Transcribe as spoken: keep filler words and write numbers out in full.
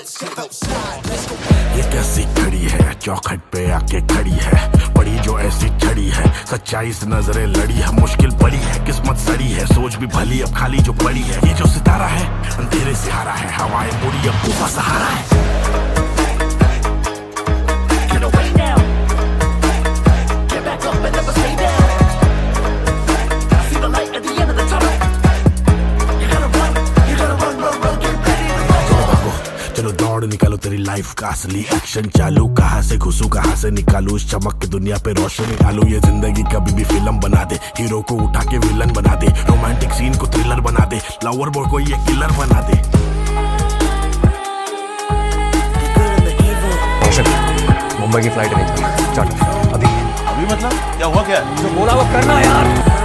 ये कैसी खड़ी है, चौखट पे आके खड़ी है, पड़ी जो ऐसी छड़ी है, सच्चाई से नजरें लड़ी है, मुश्किल पड़ी है, किस्मत सड़ी है, सोच भी भली अब खाली जो पड़ी है, ये जो सितारा है अंधेरे से हारा है, हवाएं मुड़ी अब तूफान सहारा है। चलो दौड़ निकालो तेरी लाइफ का असली एक्शन चालू, कहाँ से घुसू कहाँ से निकालू, इस चमक के दुनिया पे रोशनी डालू, ये जिंदगी कभी भी फिल्म बना दे, हीरो को उठा के विलन बना दे, रोमांटिक सीन को थ्रिलर बना दे, लवर बॉय को ये किलर बना दे। मुंबई की फ्लाइट नहीं चल अभी अभी मतलब क्या हुआ, क्या जो बोला वो करना यार।